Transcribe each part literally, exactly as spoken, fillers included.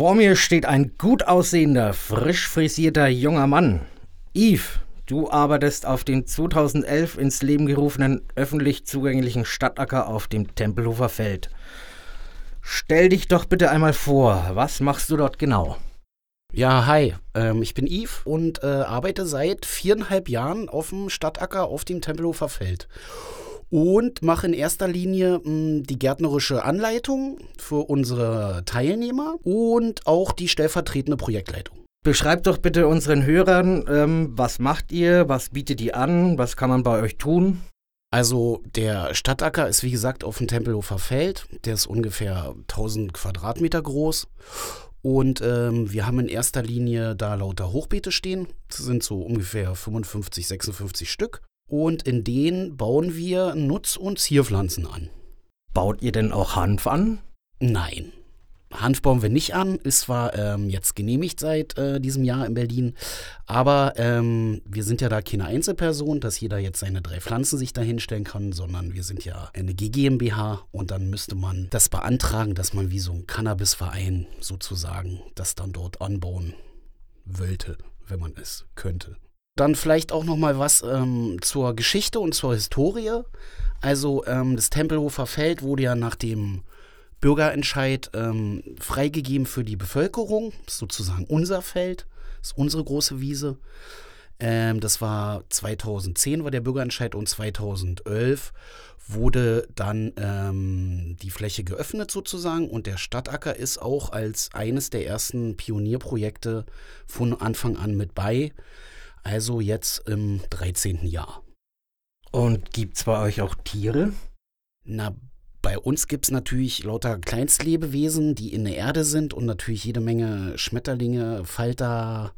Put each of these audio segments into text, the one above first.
Vor mir steht ein gut aussehender, frisch frisierter junger Mann. Yves, du arbeitest auf dem zweitausendelf ins Leben gerufenen öffentlich zugänglichen Stadtacker auf dem Tempelhofer Feld. Stell dich doch bitte einmal vor, was machst du dort genau? Ja, hi, ähm, ich bin Yves und äh, arbeite seit viereinhalb Jahren auf dem Stadtacker auf dem Tempelhofer Feld. Und mache in erster Linie mh, die gärtnerische Anleitung für unsere Teilnehmer und auch die stellvertretende Projektleitung. Beschreibt doch bitte unseren Hörern, ähm, was macht ihr, was bietet ihr an, was kann man bei euch tun? Also der Stadtacker ist wie gesagt auf dem Tempelhofer Feld, der ist ungefähr tausend Quadratmeter groß. Und ähm, wir haben in erster Linie da lauter Hochbeete stehen, das sind so ungefähr fünfundfünfzig, sechsundfünfzig Stück. Und in denen bauen wir Nutz- und Zierpflanzen an. Baut ihr denn auch Hanf an? Nein, Hanf bauen wir nicht an, ist zwar ähm, jetzt genehmigt seit äh, diesem Jahr in Berlin, aber ähm, wir sind ja da keine Einzelperson, dass jeder jetzt seine drei Pflanzen sich da hinstellen kann, sondern wir sind ja eine G GmbH und dann müsste man das beantragen, dass man wie so ein Cannabisverein sozusagen das dann dort anbauen wollte, wenn man es könnte. Dann vielleicht auch noch mal was ähm, zur Geschichte und zur Historie. Also ähm, das Tempelhofer Feld wurde ja nach dem Bürgerentscheid ähm, freigegeben für die Bevölkerung. Das ist sozusagen unser Feld, das ist unsere große Wiese. Ähm, das war zweitausendzehn war der Bürgerentscheid und zweitausendelf wurde dann ähm, die Fläche geöffnet sozusagen. Und der Stadtacker ist auch als eines der ersten Pionierprojekte von Anfang an mit bei. Also jetzt im dreizehnten Jahr. Und gibt's bei euch auch Tiere? Na, bei uns gibt es natürlich lauter Kleinstlebewesen, die in der Erde sind und natürlich jede Menge Schmetterlinge, Falter,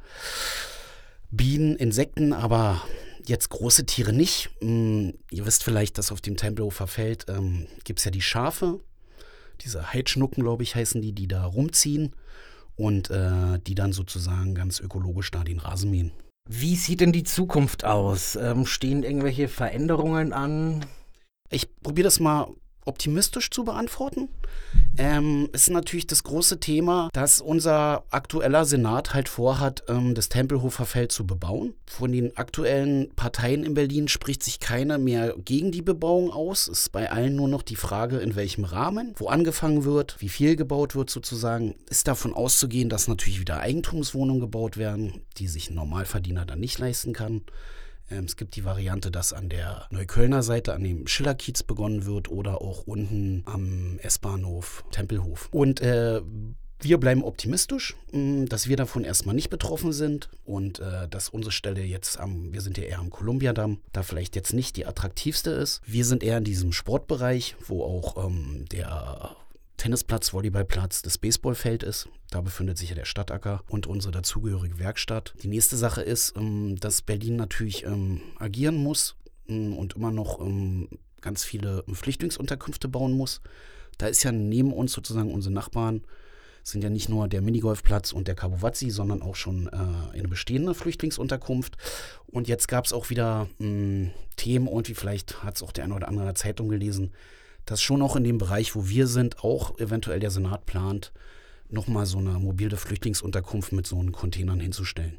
Bienen, Insekten, aber jetzt große Tiere nicht. Hm, ihr wisst vielleicht, dass auf dem Tempelhofer Feld ähm, gibt es ja die Schafe, diese Heidschnucken, glaube ich, heißen die, die da rumziehen und äh, die dann sozusagen ganz ökologisch da den Rasen mähen. Wie sieht denn die Zukunft aus? Ähm, stehen irgendwelche Veränderungen an? Ich probiere das mal optimistisch zu beantworten. Ähm, ist natürlich das große Thema, dass unser aktueller Senat halt vorhat, ähm, das Tempelhofer Feld zu bebauen. Von den aktuellen Parteien in Berlin spricht sich keiner mehr gegen die Bebauung aus. Es ist bei allen nur noch die Frage, in welchem Rahmen, wo angefangen wird, wie viel gebaut wird sozusagen. Ist davon auszugehen, dass natürlich wieder Eigentumswohnungen gebaut werden, die sich ein Normalverdiener dann nicht leisten kann. Es gibt die Variante, dass an der Neuköllner Seite, an dem Schillerkiez begonnen wird oder auch unten am S-Bahnhof Tempelhof. Und äh, wir bleiben optimistisch, mh, dass wir davon erstmal nicht betroffen sind und äh, dass unsere Stelle jetzt am, wir sind ja eher am Kolumbiadamm, da vielleicht jetzt nicht die attraktivste ist. Wir sind eher in diesem Sportbereich, wo auch ähm, der Tennisplatz, Volleyballplatz, das Baseballfeld ist. Da befindet sich ja der Stadtacker und unsere dazugehörige Werkstatt. Die nächste Sache ist, ähm, dass Berlin natürlich ähm, agieren muss ähm, und immer noch ähm, ganz viele Flüchtlingsunterkünfte bauen muss. Da ist ja neben uns sozusagen unsere Nachbarn, sind ja nicht nur der Minigolfplatz und der Kabowatzi, sondern auch schon äh, eine bestehende Flüchtlingsunterkunft. Und jetzt gab es auch wieder ähm, Themen und wie vielleicht hat es auch der eine oder andere in der Zeitung gelesen, dass schon auch in dem Bereich, wo wir sind, auch eventuell der Senat plant, nochmal so eine mobile Flüchtlingsunterkunft mit so einen Containern hinzustellen.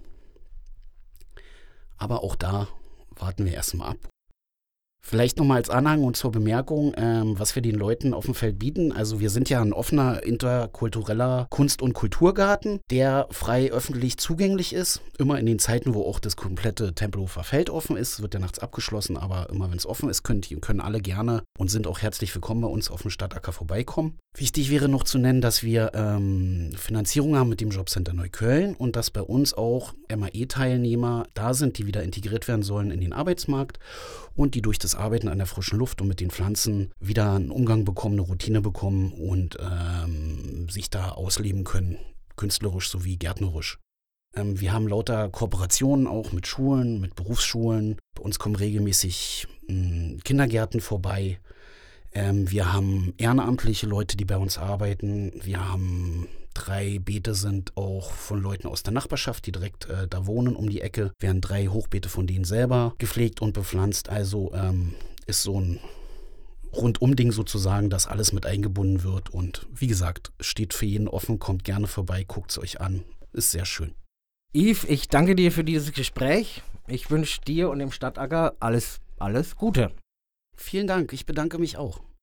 Aber auch da warten wir erstmal ab. Vielleicht nochmal als Anhang und zur Bemerkung, ähm, was wir den Leuten auf dem Feld bieten. Also wir sind ja ein offener, interkultureller Kunst- und Kulturgarten, der frei öffentlich zugänglich ist. Immer in den Zeiten, wo auch das komplette Tempelhofer Feld offen ist. Es wird ja nachts abgeschlossen, aber immer wenn es offen ist, können, die, können alle gerne und sind auch herzlich willkommen bei uns auf dem Stadtacker vorbeikommen. Wichtig wäre noch zu nennen, dass wir ähm, Finanzierung haben mit dem Jobcenter Neukölln und dass bei uns auch M A E-Teilnehmer da sind, die wieder integriert werden sollen in den Arbeitsmarkt und die durch das Arbeiten an der frischen Luft und mit den Pflanzen wieder einen Umgang bekommen, eine Routine bekommen und ähm, sich da ausleben können, künstlerisch sowie gärtnerisch. Ähm, wir haben lauter Kooperationen auch mit Schulen, mit Berufsschulen. Bei uns kommen regelmäßig mh, Kindergärten vorbei. Ähm, wir haben ehrenamtliche Leute, die bei uns arbeiten. Wir haben drei Beete sind auch von Leuten aus der Nachbarschaft, die direkt äh, da wohnen um die Ecke. Werden drei Hochbeete von denen selber gepflegt und bepflanzt. Also ähm, ist so ein Rundum-Ding sozusagen, dass alles mit eingebunden wird. Und wie gesagt, steht für jeden offen, kommt gerne vorbei, guckt es euch an. Ist sehr schön. Yves, ich danke dir für dieses Gespräch. Ich wünsche dir und dem Stadtacker alles, alles Gute. Vielen Dank, ich bedanke mich auch.